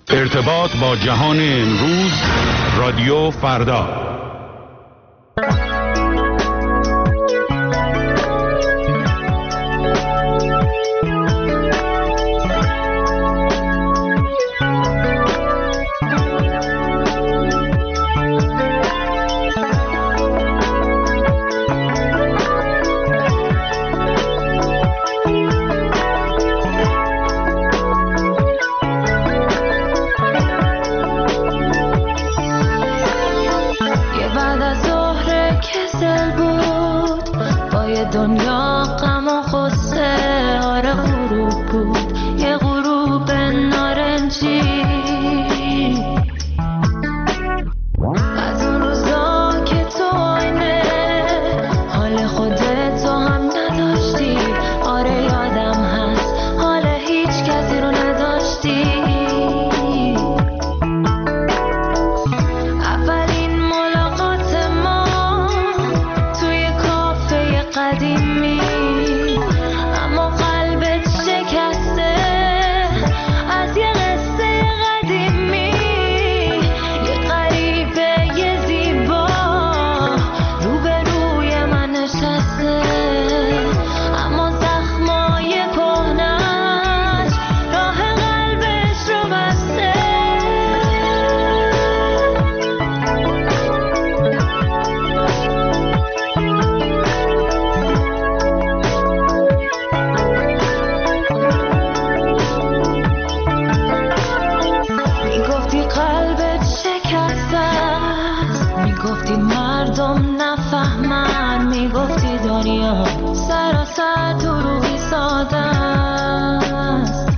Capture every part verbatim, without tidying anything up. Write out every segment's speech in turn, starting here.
ارتباط با جهان امروز، رادیو فردا. دنیا غم و غصه آره غروب بود، یه غروب نارنجی از اون روزا که تو آینه حال خودت تو هم نداشتی. آره یادم هست حال هیچ کسی رو نداشتی. اولین ملاقات ما توی کافه قدیمی، اما قلبت شکسته از یه قصه قدیمی. یه غریبه یه زیبا روبروی من نشسته، اما زخمای کهنش راه قلبش رو بسته. میگفتی قلبت شکسته است، میگفتی مردم نفهمن، میگفتی دنیا سراسر دروغی ساده است.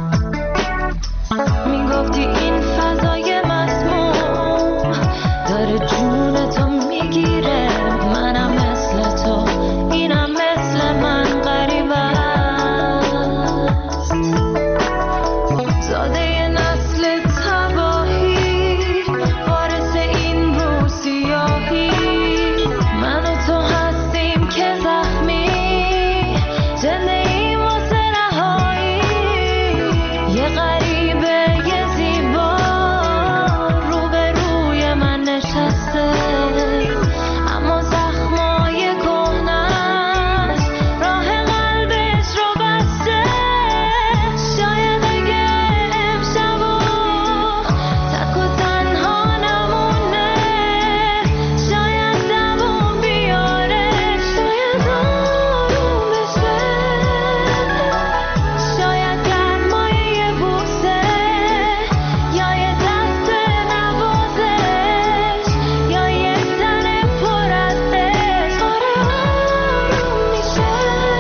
میگفتی این فضای مسموم داره جونتو میگیره. منم مثل تو، اینم مثل من غریب است. زاده نسل تباهی، وارث این روسیاهی. من و تو هستیم که زخمی، زنده ایم واسه رهایی. یه غریبه یه زیبا روبروی من نشسته، اما زخمای کهنش راه قلبش رو بسته. شاید اگه امشب تک و تنها نمونه، شاید دووم بیاره، شاید آروم بشه. شاید گرمای یه بوسه یا یه دست نوازش یا یه تن پر از عشق آره آروم میشه.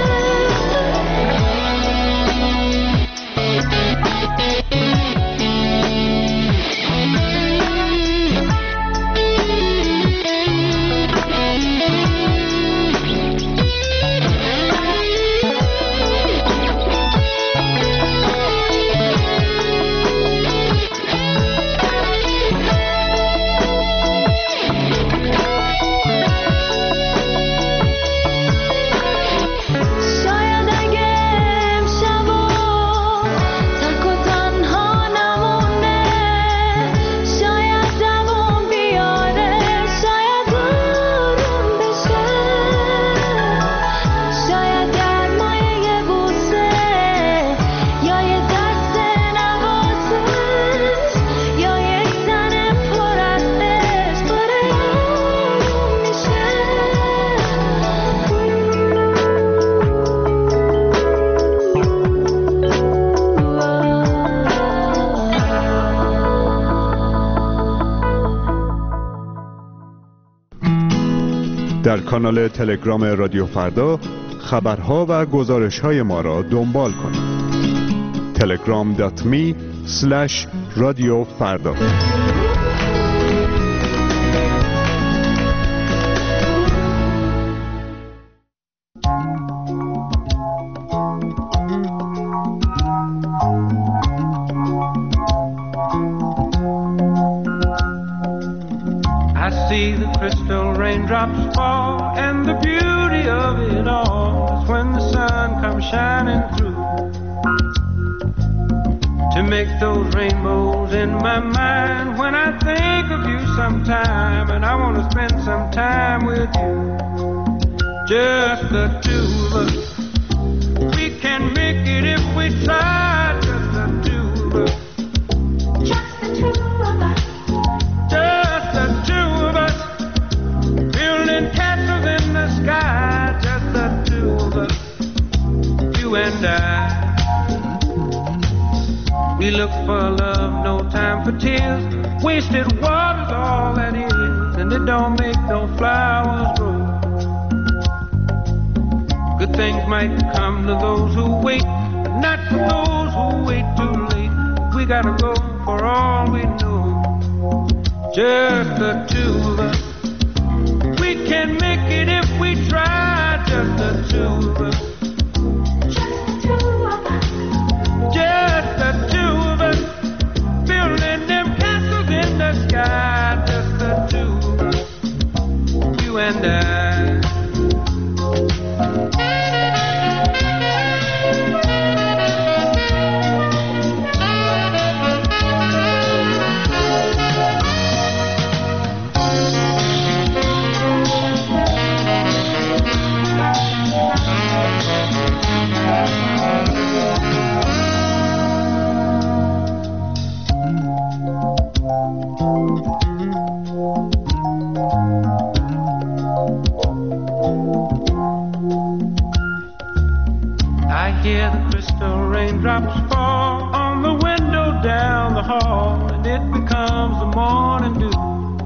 شاید اگه امشب تک و تنها نمونه، شاید دووم بیاره، شاید آروم بشه. شاید گرمای یه بوسه یا یه دست نوازش یا یک تن پر از عشق آره آروم میشه. در کانال تلگرام رادیو فردا خبرها و گزارش‌های ما را دنبال کنید. تلگرام دات می اسلش رادیو فردا. I see the crystal raindrops fall, and the beauty of it all is when the sun comes shining through. to make those rainbows in my mind when I think of you sometime, and I want to spend some time with you, just the two of us. We can make it if we try, just the two of us. Just the two of us. Just the two of us. Building castles in the sky, just the two of us. You and I. We look for love, no time for tears. Wasted water's all that is, and it don't make no flowers grow. Good things might come to those who wait, but not for those who wait too late. We gotta go for all we know, just the two of us. We can make it if we try, just the two of us. Just the two of us, building them castles in the sky, just the two of us, you and I. Hear the crystal raindrops fall on the window down the hall, and it becomes the morning dew.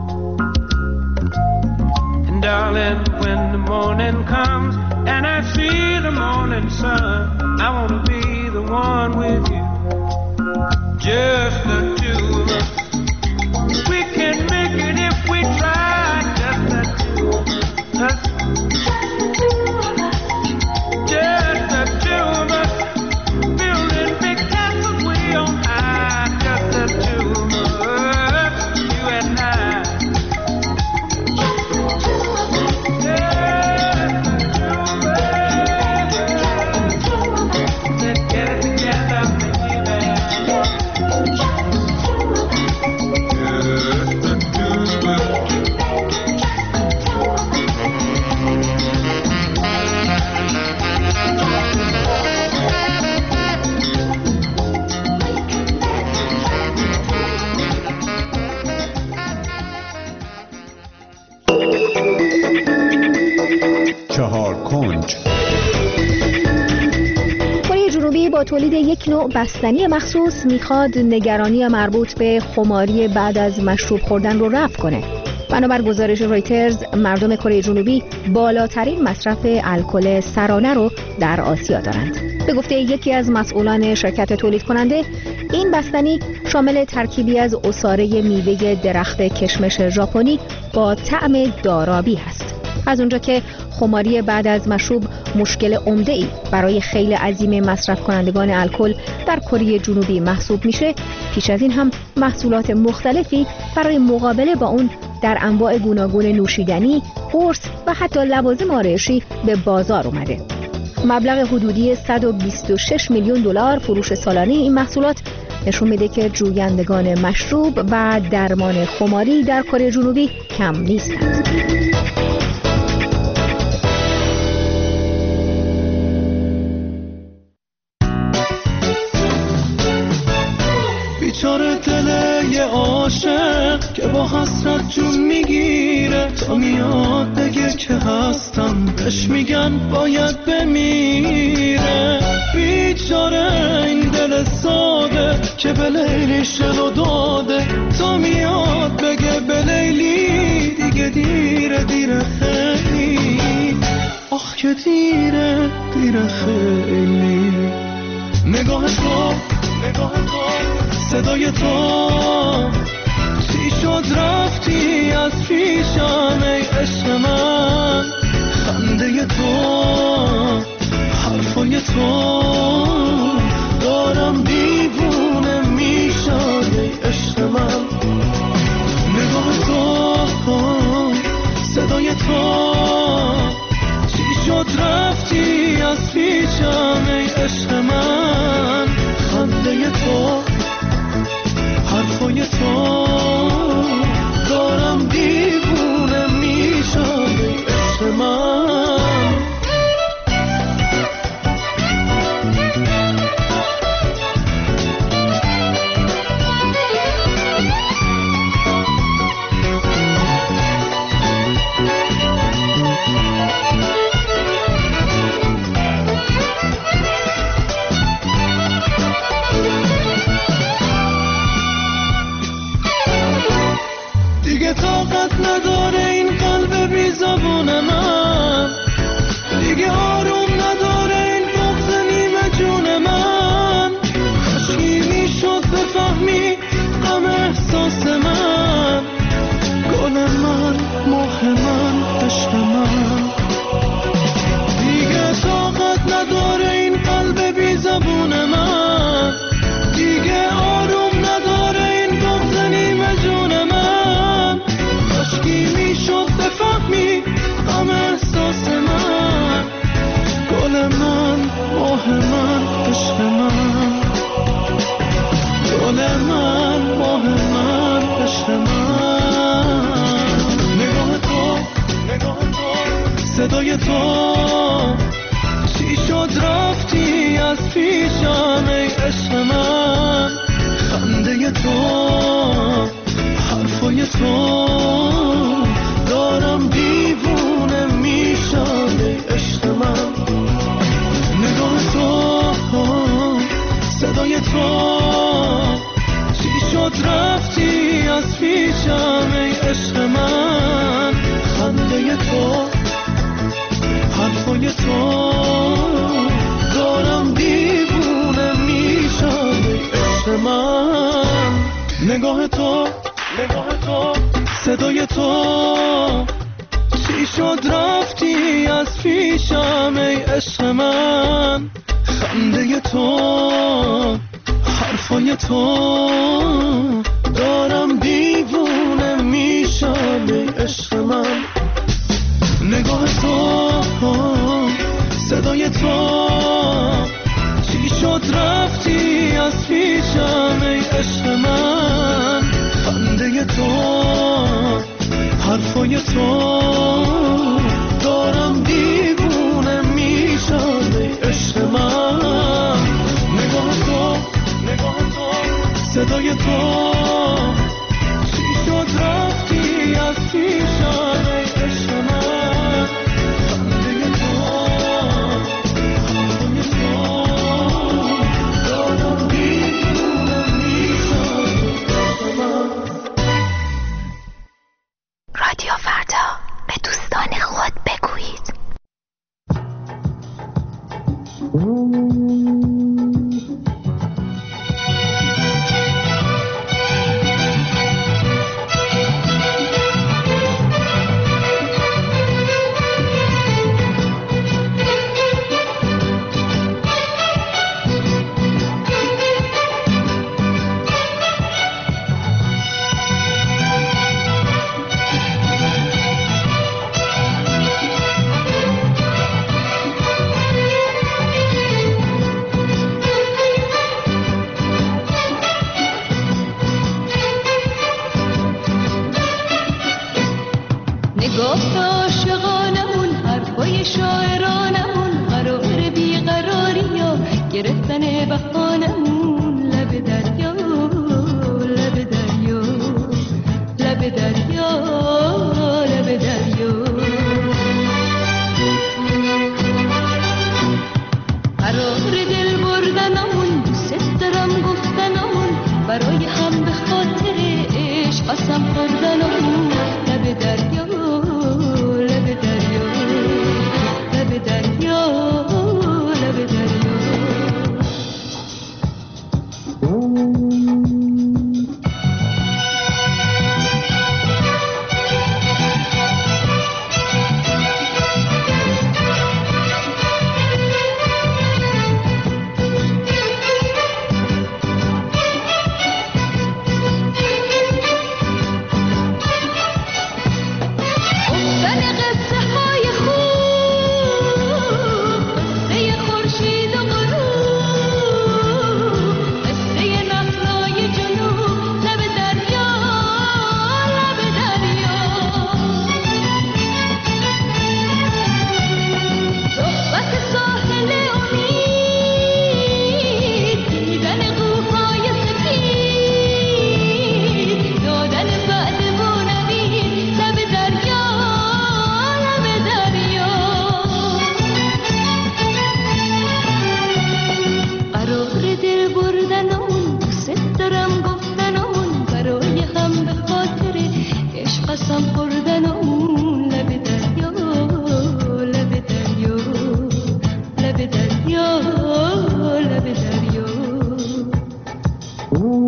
And darling, when the morning comes and I see the morning sun, I want to be the one with you, just the two of us. We can make it if we try, just the two of us. Just the two of us, building big castles way on high. Just the two of us, you and I. Just the two of us, just the two of us. Let's get it together, baby. Just the two of us, just the two of us. چهار کنج. کره جنوبی با تولید یک نوع بستنی مخصوص میخواد نگرانی مربوط به خماری بعد از مشروب خوردن رو رفع کنه. بنابر گزارش رویترز، مردم کره جنوبی بالاترین مصرف الکل سرانه رو در آسیا دارند. به گفته یکی از مسئولان شرکت تولید کننده، این بستنی شامل ترکیبی از عصاره میوه درخت کشمش ژاپنی با طعم دارابی هست. از اونجا که خماری بعد از مشروب مشکل عمده‌ای برای خیلی عظیم مصرف کنندگان الکل در کره جنوبی محسوب میشه، پیش از این هم محصولات مختلفی برای مقابله با اون در انواع گوناگون نوشیدنی، قرص و حتی لوازم آرایشی به بازار اومده. مبلغ حدودی صد و بیست و شش میلیون دلار فروش سالانه این محصولات نشون میده که جویندگان مشروب و درمان خماری در کره جنوبی کم نیستند. بیچاره دل یه عاشق که با حسرت جون میگیره، تا میاد بگه که هستم بهش میگن باید بمیره. بیچاره این دل ساده که به لیلی شل و داده، تا میاد بگه به لیلی دیگه دیره دیره خیلی، آخ که دیره دیره خیلی. نگاه تو نگاه تو صدای تو، چی شد رفتی از پیشم ای عشق من؟ خنده تو، حرفای تو، دارم دیوونه میشم ای عشق من. نگاه تو، صدای تو، چی شد رفتی از پیشم ای عشق من؟ خنده تو من، دیگه آروم نداره این بغض نیمه جون من. کاشکی میشد بفهمی غم احساس من، گل من، ماه من، عشق من. دیگه طاقت نداره این قلب بی زبون من، دیگه آروم نداره این بغض نیمه جون من. کاشکی میشد بفهمی غم احساس من، گل من، ماه من، عشق من. گل من، ماه من، عشق من. نگاه تو، نگاه تو، صدای تو، چی شد رفتی از پیشم ای عشق من. خنده تو، حرفای تو، دارم دیوونه میشم ای عشق من. نگاه تو، صدای تو، چی شد رفتی از پیشم ای عشق من. خنده تو، حرفای تو، دارم دیوونه میشم ای عشق من. نگاه تو، نگاه تو، صدای تو، چی شد رفتی از پیشم ای عشق من. خنده تو، حرفای تو، دارم دیوونه میشم ای عشق من. نگاه تو، صدای تو، چی شد رفتی از پیشم ای عشق من. خنده تو، حرفای تو، دارم دیوونه میشم ای عشق من. نگاه تو، نگاه تو، صدای تو، چی شد رفتی از پیشم ای عشق من. خنده تو، حرفای تو، دارم دیوونه میشم ای عشق من. رادیو فردا، به دوستان خود بگویید. نگاه عاشقانمون، حرفای شاعرانمون، قرار بیقراری ها گرفتن بهانمون. لب دریا، لب دریا، لب دریا، لب دریا. قرار دل بردنمون، دوست دارم گفتنمون، برای هم به خاطر عشق قسم خوردنمون. لب دریا، لب دریا، لب دریا، لب دریا.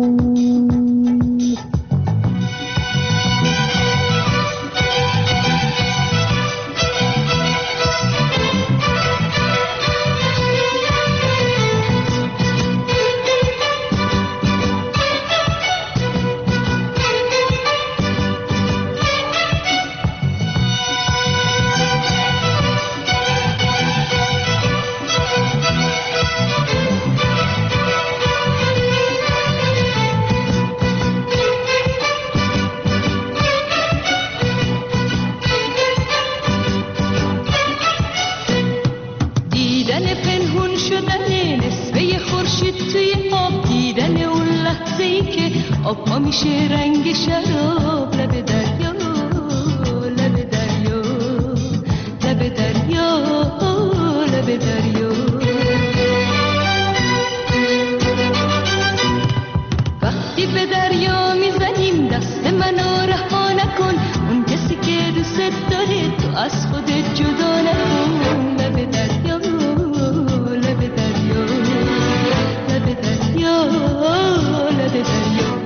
آب ما میشه رنگ شراب لب دریا لب دریا لب دریا لب دریا وقتی به دریا میزنیم دست منو رها نکن اون کسی که دوست داره تو از خودت جدا نکن لب دریا لب دریا لب دریا لب دریا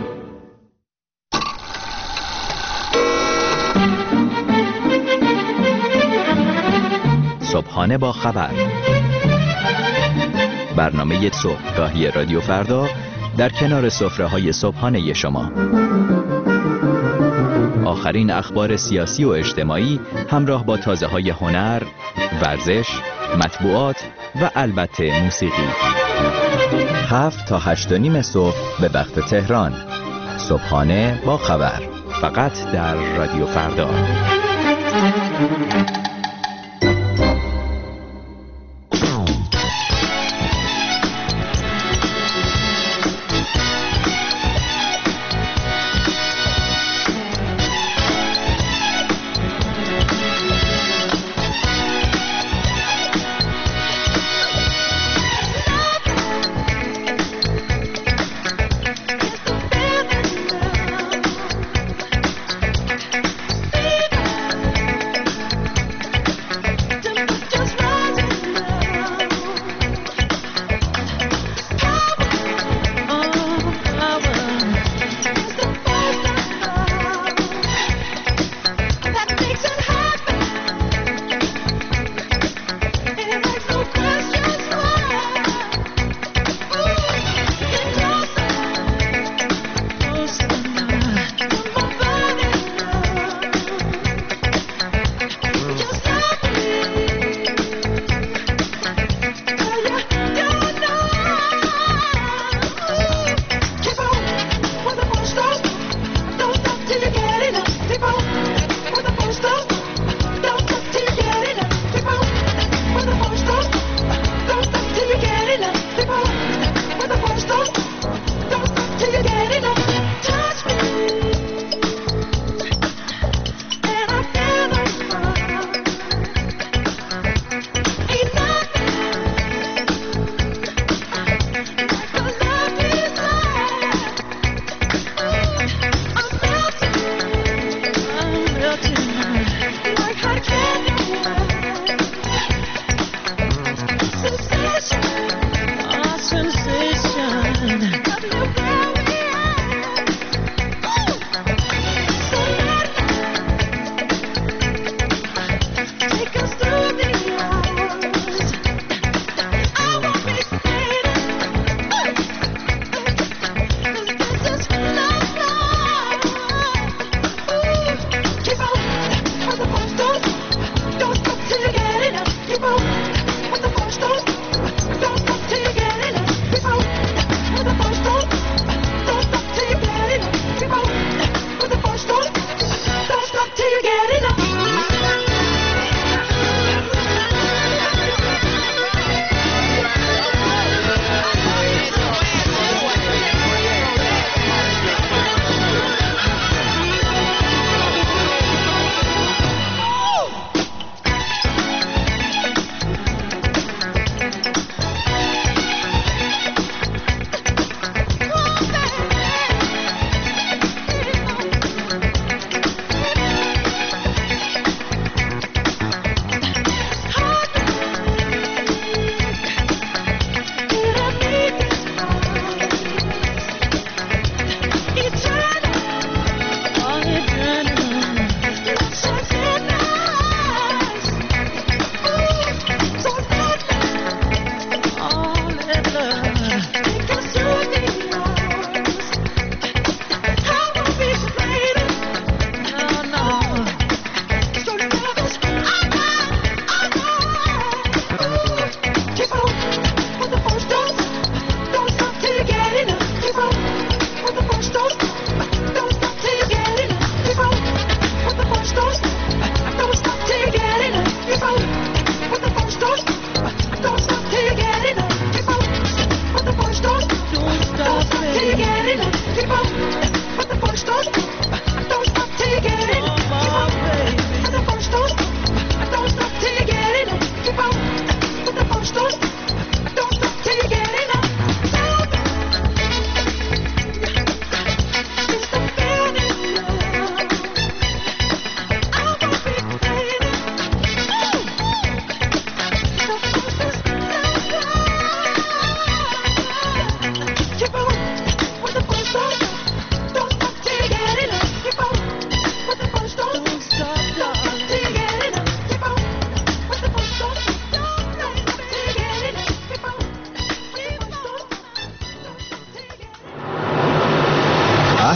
صبحانه با خبر، برنامه صبحگاهی رادیو فردا در کنار سفره‌های صبحانه شما. آخرین اخبار سیاسی و اجتماعی همراه با تازه‌های هنر، ورزش، مطبوعات و البته موسیقی. هفت تا هشت و نیم صبح به وقت تهران. صبحانه با خبر، فقط در رادیو فردا.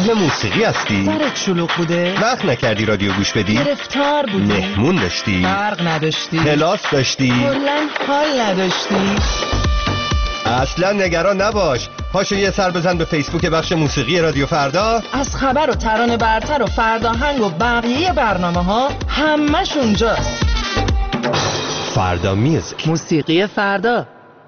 اهل موسیقی هستی؟ سرت شلوغ بوده؟ وقت نکردی رادیو گوش بدی؟ گرفتار بودی؟ مهمون داشتی؟ برق نداشتی؟ کلاس داشتی؟ کلاً حال نداشتی؟ اصلا نگران نباش، پاشو یه سر بزن به فیسبوک بخش موسیقی رادیو فردا. از خبر و ترانه برتر و فرداهنگ و بقیه برنامه ها همش اونجاست. فردا میوزیک، موسیقی فردا.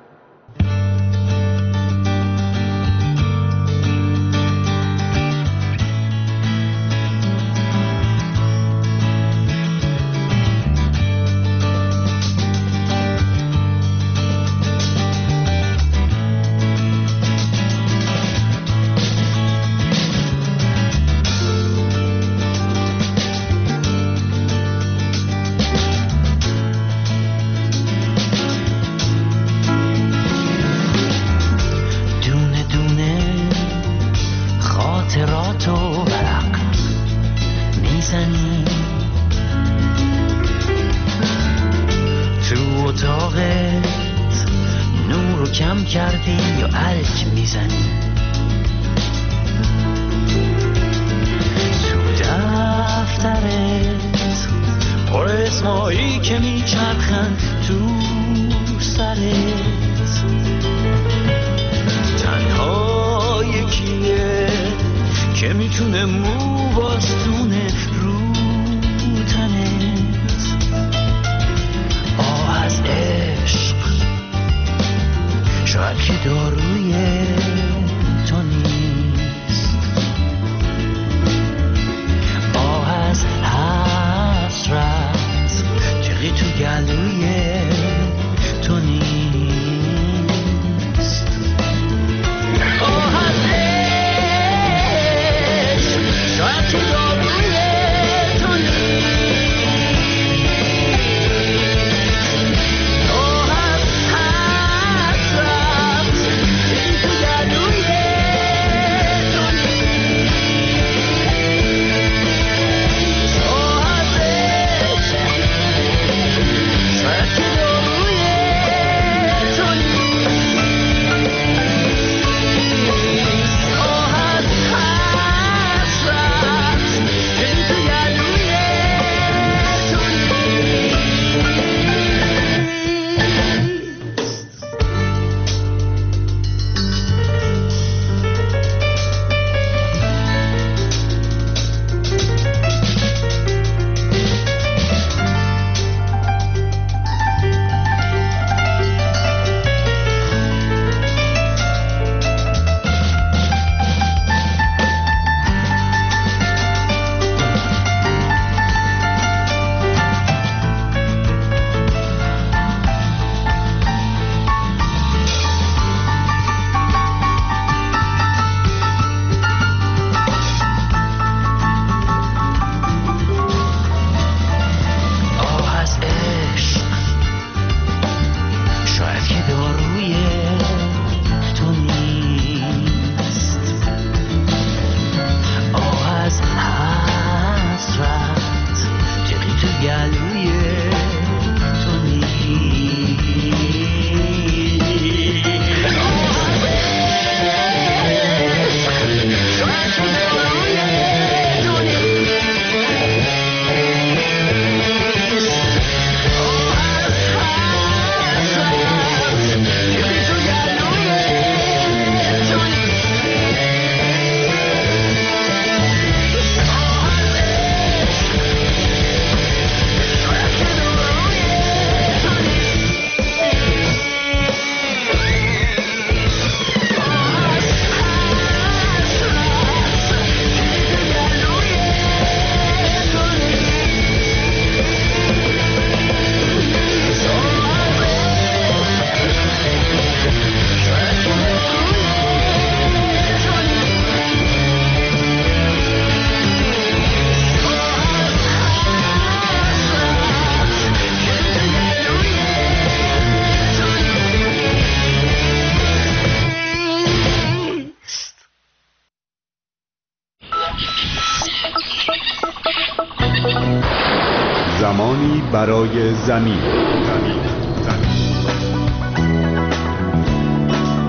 زمانی برای زمین.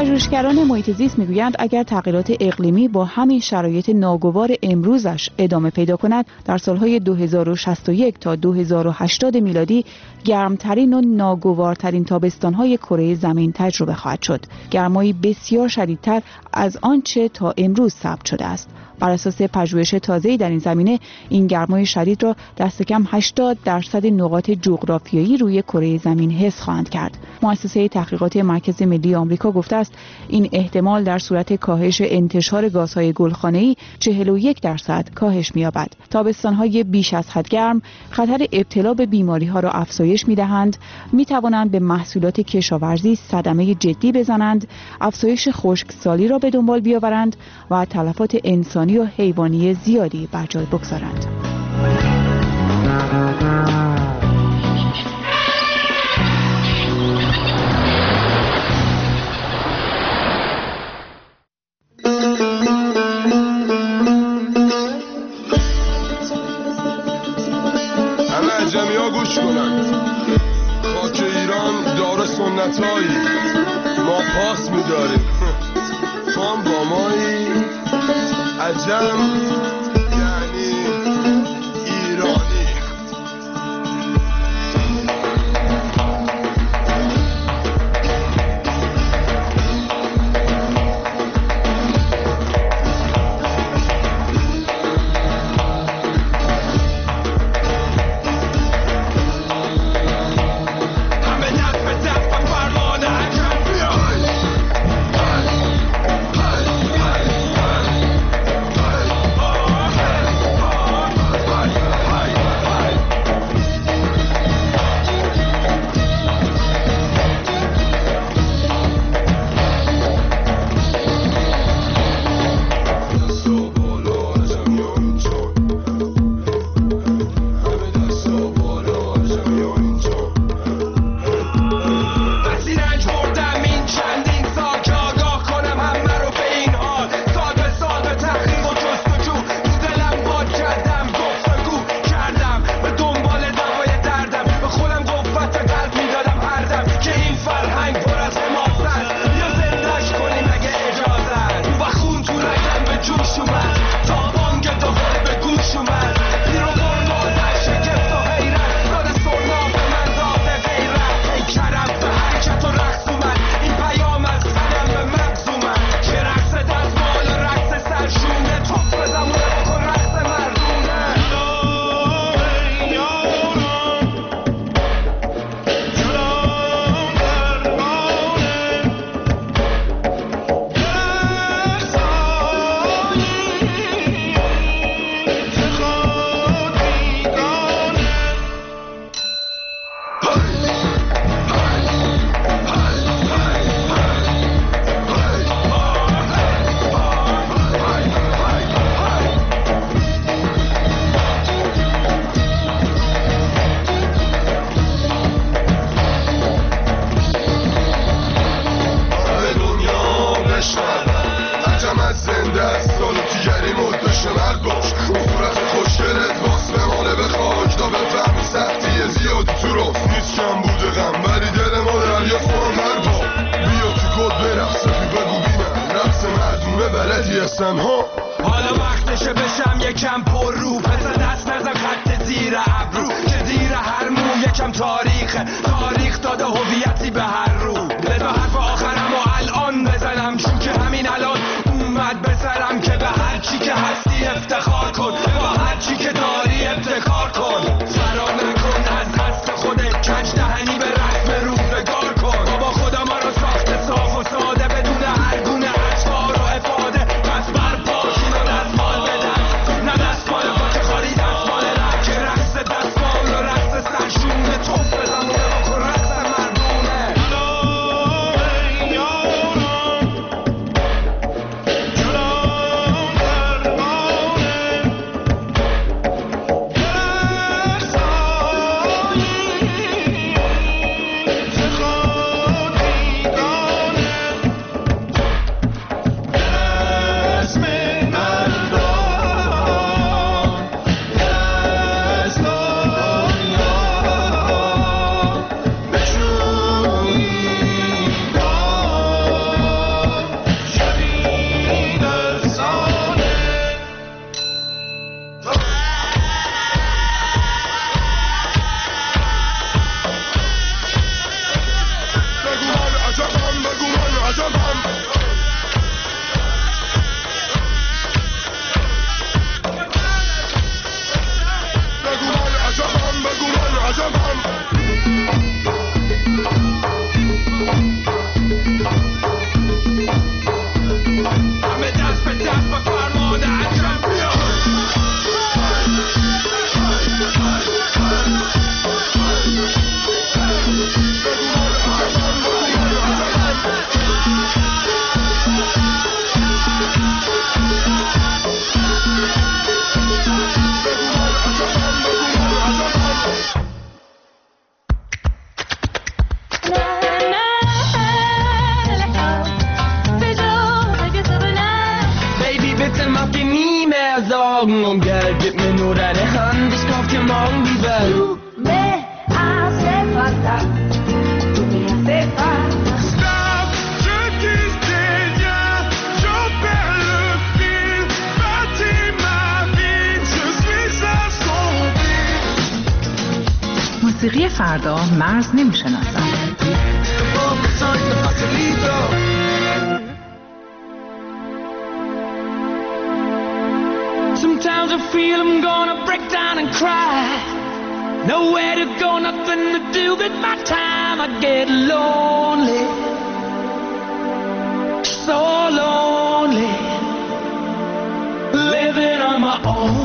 پژوهشگران محیط زیست میگویند اگر تغییرات اقلیمی با همین شرایط ناگوار امروزش ادامه پیدا کند، در سالهای دو هزار و شصت و یک تا دو هزار و هشتاد میلادی گرمترین و ناگوارترین تابستان‌های کره زمین تجربه خواهد شد. گرمایی بسیار شدیدتر از آنچه تا امروز ثبت شده است. بر اساس پژوهش تازه‌ای در این زمینه، این گرمای شدید را دست کم هشتاد درصد نقاط جغرافیایی روی کره زمین حس خواهند کرد. مؤسسه تحقیقات مرکز ملی آمریکا گفته است این احتمال در صورت کاهش انتشار گازهای گلخانه‌ای چهل و یک درصد کاهش می‌یابد. تابستان‌های بیش از حد گرم خطر ابتلا به بیماری‌ها را افزایش می‌دهند، می‌توانند به محصولات کشاورزی صدمه جدی بزنند، افزایش خشکسالی را به دنبال بیاورند و تلفات انسانی و حیوانی زیادی بر جای بگذارند. همه عجمی ها گوش کنند. خاک ایران داره سنتایی، ما پاس می‌داریم. تو هم با مایی عجم یعنی ایرانی. حالا وقتشه بشم یکم پر رو، بزن دست نزن خط زیر ابرو، که زیر هر مو یکم تاریخه، تاریخ داده هویتی به هر رو. بذار حرف آخرم و الان بزنم، چون که همین الان اومد به سرم که به هر چی که هستی افتخار کن، با هر چی که داری ابتکار کن، فرار نکن از دست خودت، کج دهنی به رسم روزگار کن. بابا خدا ما رو ساخته صاف و ساده بدون هر گونه اجبار و افاده، پس برپاشین و دستمال بدن، نه دستمال پاک خاری دستمال رد، که رقص دستمال و رقص سرشونه، توف زمونه بکن رقص مردونه. bitte mach dir nie mehr Sorgen um Geld, gib mir nur deine Hand, ich kauf dir morgen die Welt. Tu me hace falta, tu me hace falta. Stop, je quitte rien, je perds le fil, bâtis ma vie, je suis à son fil. موسیقی فردا مرز نمیشناسد. Sometimes I feel I'm gonna break down and cry. Nowhere to go, nothing to do with my time. I get lonely, so lonely, living on my own.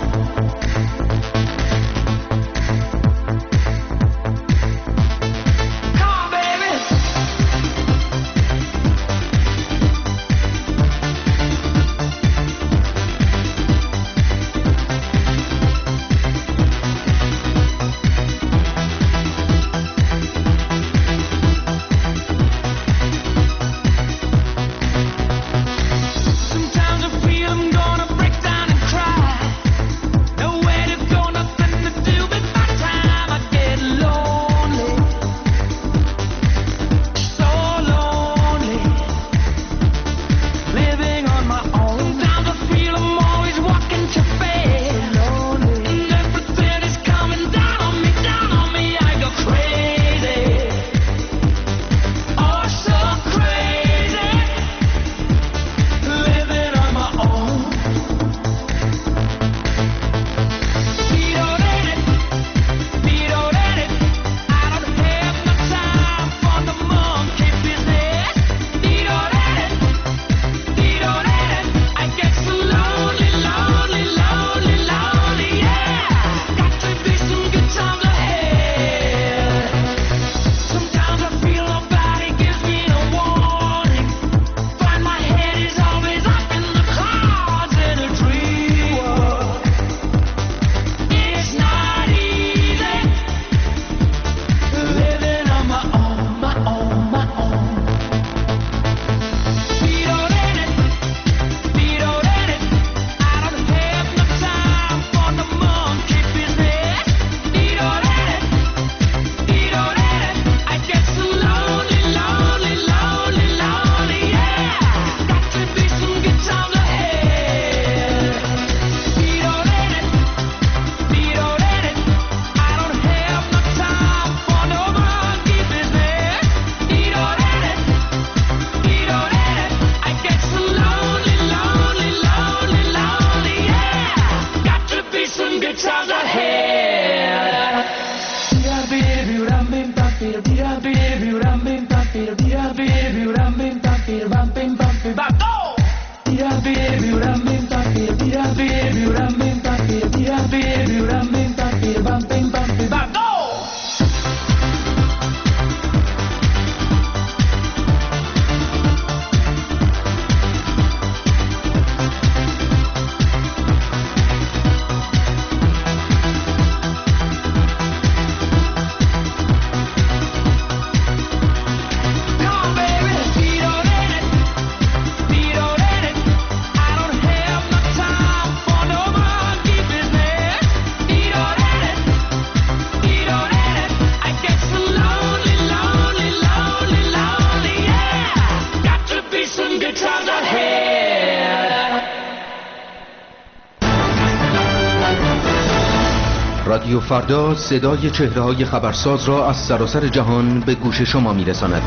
رادیو فردا صدای چهره‌های خبرساز را از سراسر جهان به گوش شما می‌رساند.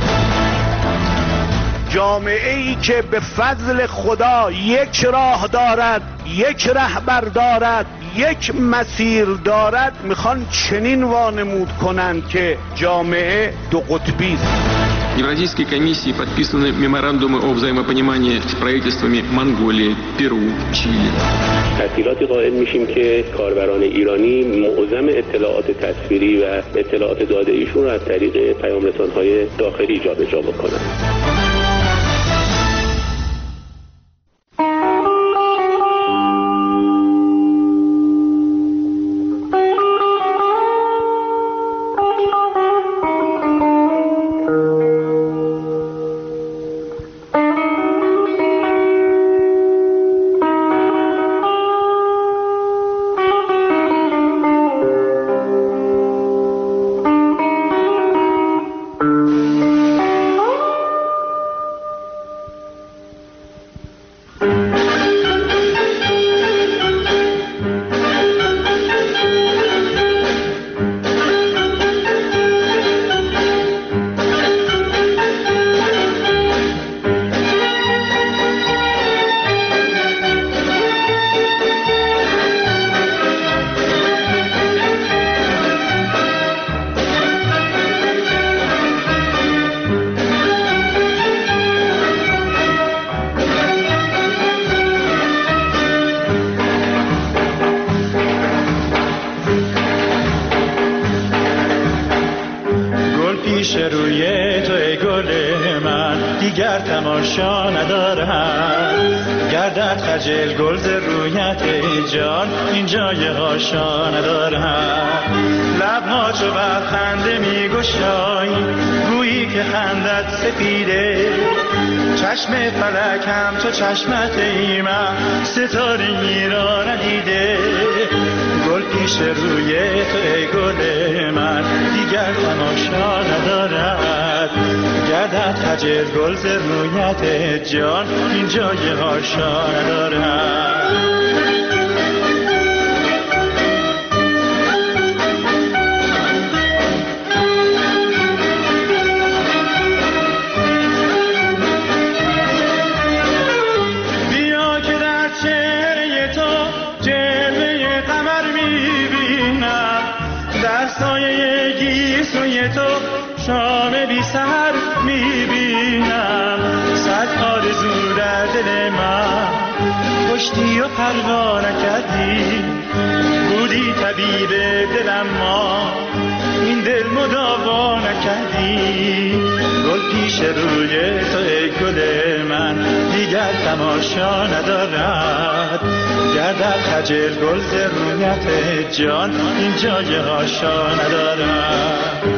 جامعه‌ای که به فضل خدا یک راه دارد، یک رهبر دارد، یک مسیر دارد، میخوان چنین وانمود کنند که جامعه دو قطبی است. Евразийской комиссии подписаны меморандумы о взаимопонимании с правительствами Монголии, Перу, Чили. تسهیلاتی قائل میشیم که کاربران ایرانی معظم اطلاعات تصویری و اطلاعات داده ایشون را از طریق پیام رسان‌های داخلی جابجا بکنند. دیگر تماشا ندارد. گردد خجل گل ز رویت جان این جای هاشا ندارد. لبها چو بر خنده می گشایی گویی که خندت سپیده. چشم فلک هم تو چشمت ایمن ستاره را ندیده. گل پیش روی تو ای گل من دیگر تماشا ندارد. گردد خجل گل ز رویت جان این جای هاشا ندارد. شام بی سحر میبینم صد آرزو در دل من کشتی و پروا نکردی. بودی طبیب دلم ما این دل مداوا نکردی. گل پیش روی تو ای گل من دیگر تماشا ندارد. گردد خجل گل ز رویت جان این جای هاشا ندارد.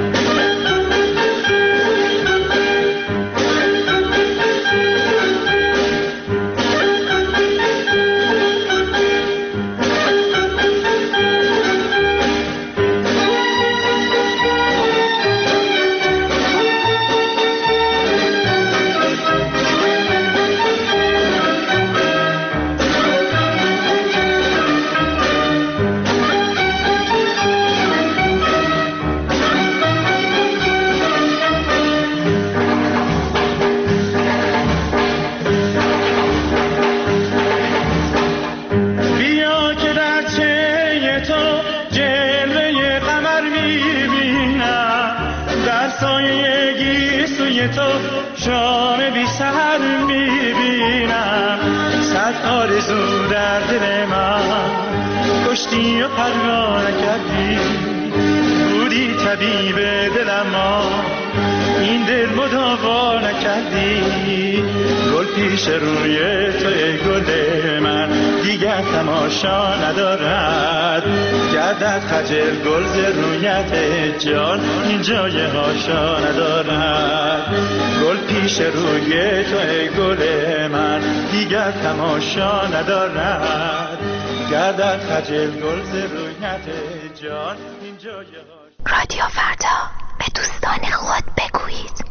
آرزو در دل من کشتی و پروا نکردی. بودی طبیب دلم ما این دل مداوا نکردی. گل پیش روی تو ای گل من دیگر تماشا ندارد. گردد خجل گل ز رویت جان این جای هاشا ندارد. گل پیش روی تو ای گل من دیگر تماشا ندارد. گردد خجل گل ز رویت جان این جای هاشا. رادیو فردا به دوستان خود بگویید.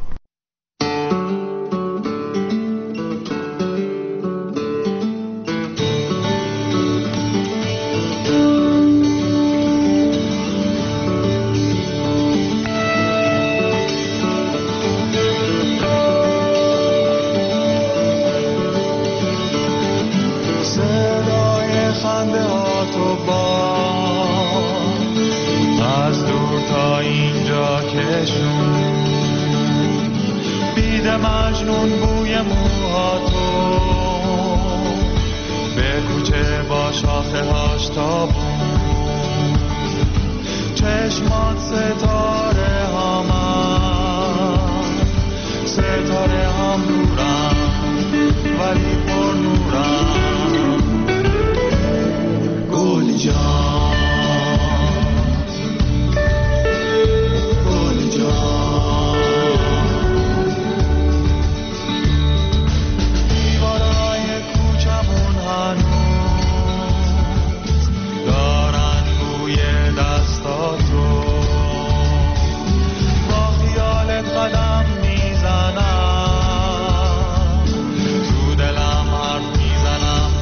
مجنون بوی موها تو به کوچه با شاخه هاش تابون. چشمات ستاره ها من ستاره هم نورم ولی پر نورم. گلی جان گلی جان قدم میزنم تو دلم حرف میزنم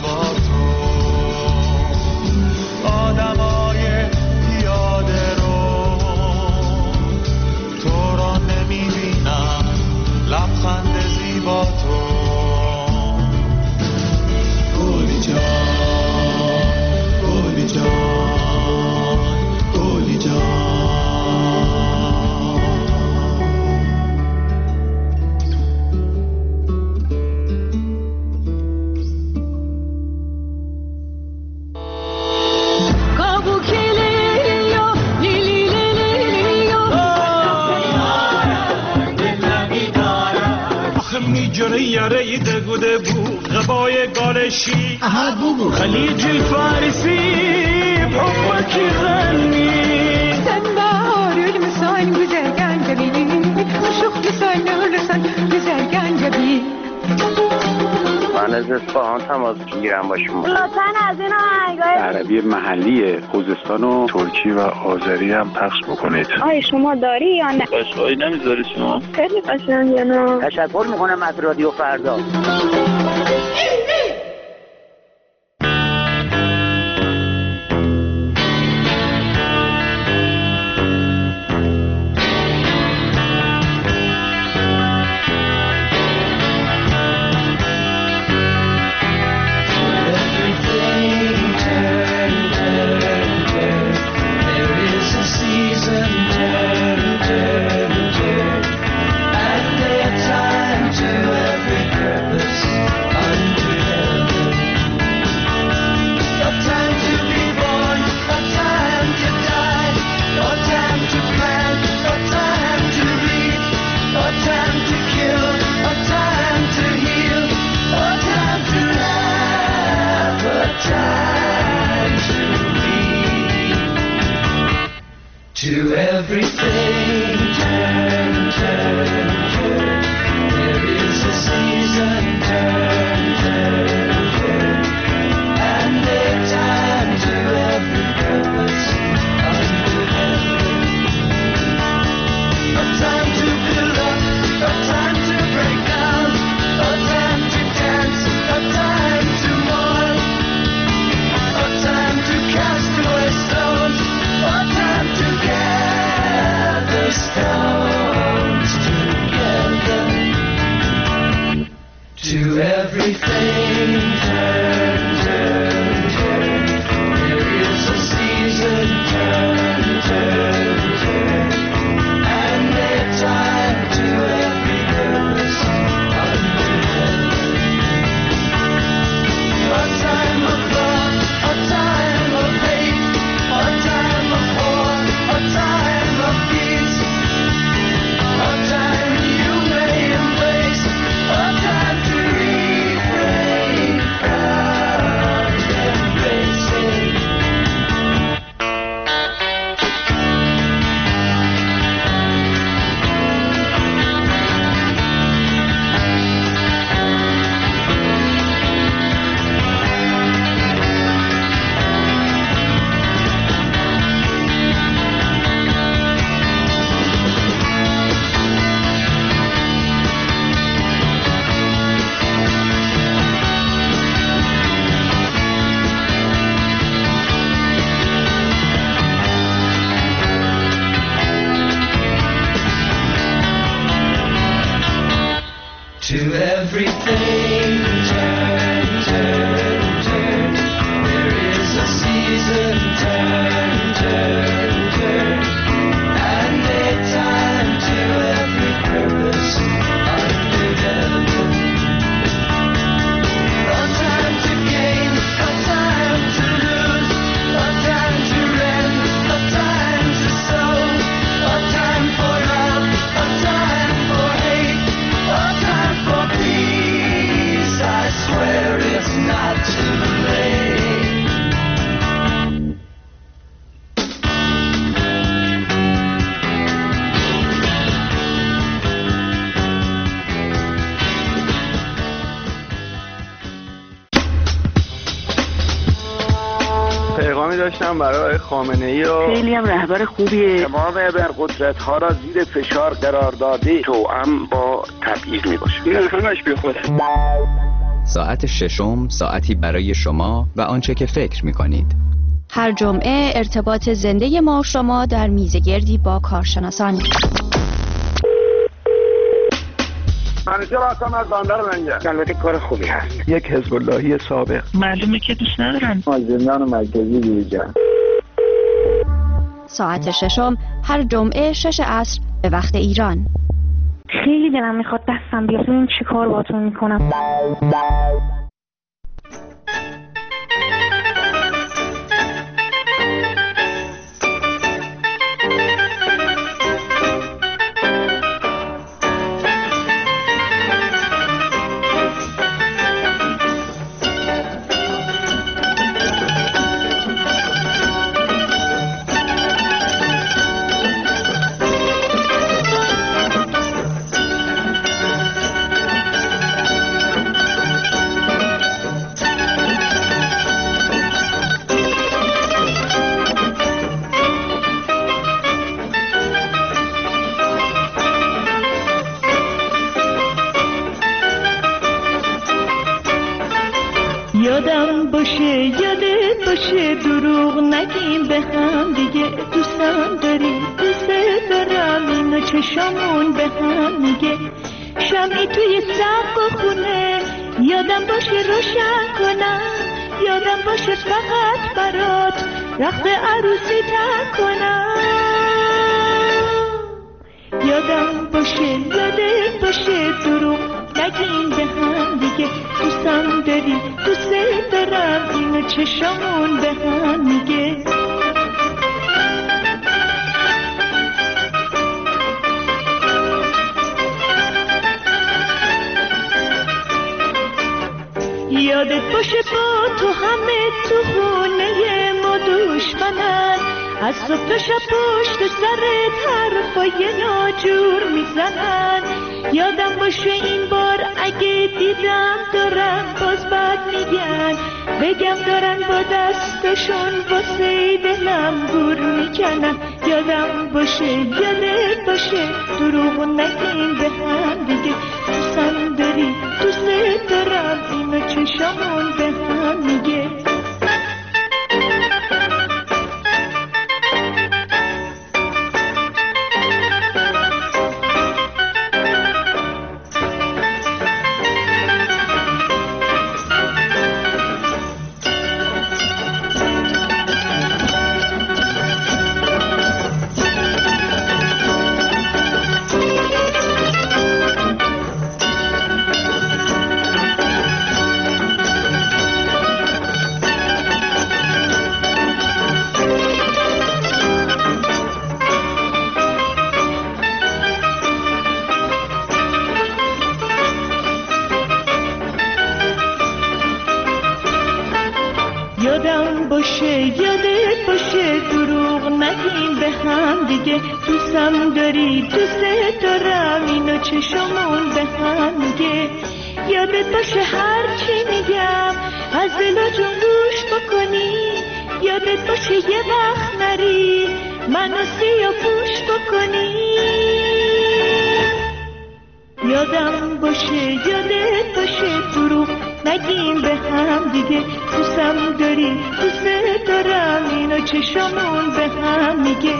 یاره دگوده بو غبای گالشی احد بو خلیج الفارسي بحبك يغني سنبار المسان güzelgen جبين وشوق لسان لسان güzelgen جبين من از اصفهان تماس میگیرم با شما. لطفاً از این آهنگای عربی محلی خوزستان و ترکی و آذری هم پخش بکنید. آیا شما داری یا نه؟ قشقایی نمیذاری شما؟ خیلی قشنگه نه؟ تشکر میکنم از رادیو فردا. To everything, turn, turn, turn. There is a season, turn, turn, turn. And a time to every purpose under heaven. A time to build up, a time to break down, a time to dance, a time to mourn, a time to cast away stones, a time to gather stones together. To everything, turn, turn, turn. There is a season, turn, turn, turn. And a time to every purpose under heaven. A time of love, a time of hate, a time of war, a time of peace, a time you may embrace, a time to refrain from embracing. To everything, turn, turn, turn. There is a season, turn, turn, turn. And a time to every purpose under heaven. A time to gain, a time to lose, a time to rend, a time to sow, a time for love, a time for hate, a time for peace. I swear it's not too late. پیغامی داشتم برای خامنه ای و خیلی هم رهبر خوبیه. تمام ابرقدرت ها را زیر فشار قرار داده توأم با تبعیض می باشه. این همش بی خوده. ساعت ششم ساعتی برای شما و آنچه که فکر می کنید. هر جمعه ارتباط زنده ما و شما در میزگردی با کارشناسان. منیجر هستم از بندر منجر. البته کار خوبی هست. یک حزب اللهی سابق. معلومه که دوست ندارن. از زندان مرکزی بیرون. ساعت ششم هر جمعه شش عصر به وقت ایران. خیلی دلم میخواد دستم بیاد ببین چی کار باهاتون میکنم. یادت باشه دروغ نگیم به هم دیگه، دوستم داری دوست دارم، اینو چشامون به هم میگه. شمعی توی سقف خونه یادم باشه روشن کنم، یادم باشه فقط برات رخت عروسی تر کنم. یادم باشه یادت باشه دروغ نگیم به هم دیگه، دوستم داری دوست دارم، اینو چشامون به هم میگه. یادت باشه با تو همه تو خونه ما دشمنن، از صبح تا شب پشت سرت حرفای ناجور میزنن. یادم باشه این بار اگه دیدم دارن باز بد میگن، بگم دارن با دستشون واسه دلم گور میکنن. یادم باشه یادت باشه دروغ نگیم به هم دیگه، دوستم داری دوست دارم، اینو چشامون به هم میگه. یادم باشه یادت باشه دروغ نگیم به هم دیگه، دوستم داری دوست دارم، اینو چشامون به هم میگه. یادت باشه هر چی میگم از دلا جون گوش بکنی، یادت باشه یه وقت نری منو سیاه پوش بکنی. یادم باشه یادت باشه دروغ نگیم به هم دیگه، دوستم داری دوست دارم، اینو چشامون به هم میگه.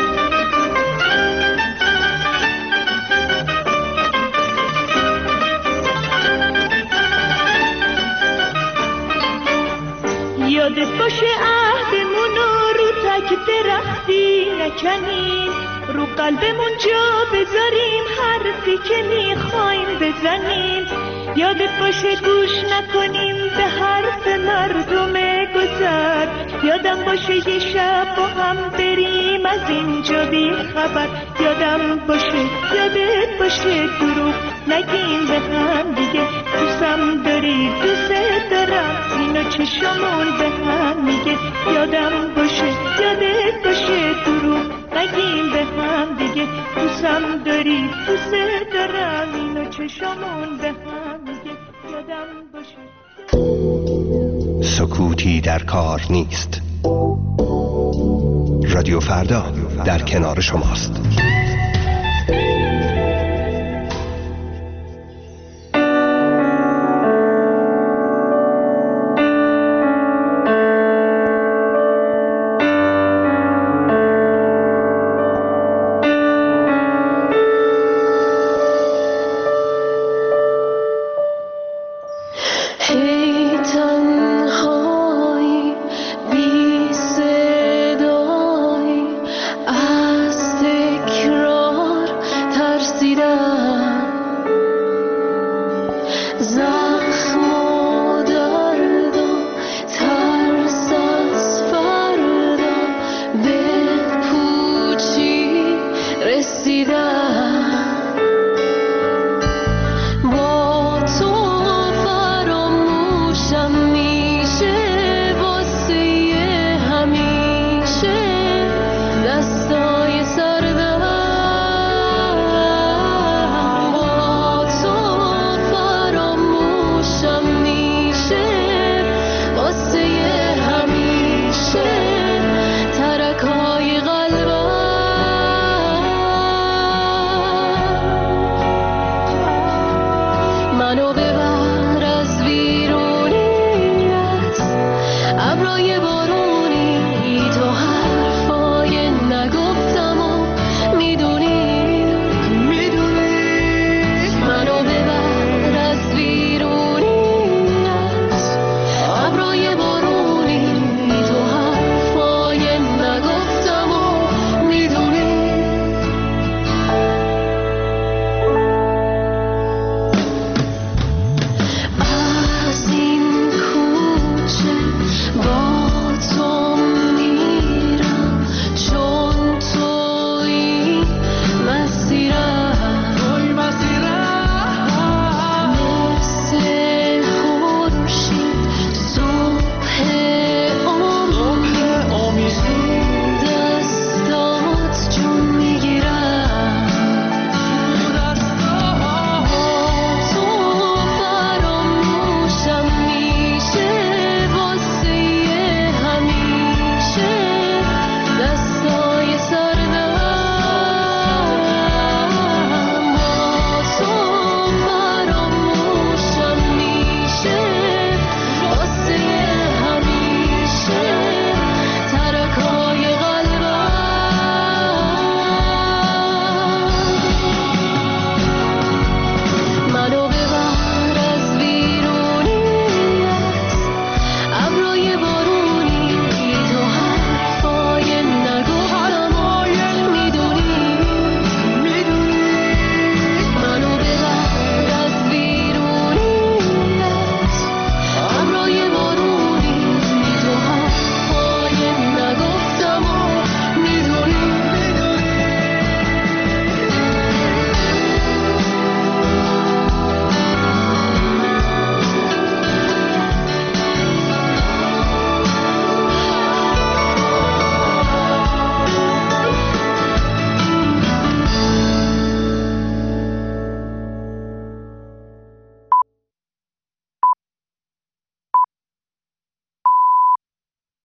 یادت باشه عهدمونو رو تک درختی نکنیم، رو قلبمون جا بذاریم حرفی که میخوایم بزنیم. یادت باشه گوش نکنیم به حرف مردم گذر، یادم باشه یه شب با هم بریم از اینجا بی خبر. یادم باشه یادت باشه دروغ نگیم به هم دیگه، دوستم داری دوست دارم، اینو چشامون به هم میگه. یادم باشه یادت باشه دروغ نگیم به هم دیگه، دوستم داری دوست دارم، اینو چشامون به هم میگه. یادم باشه سکوتی در کار نیست. رادیو فردا در کنار شماست. بی صدایی از تکرار با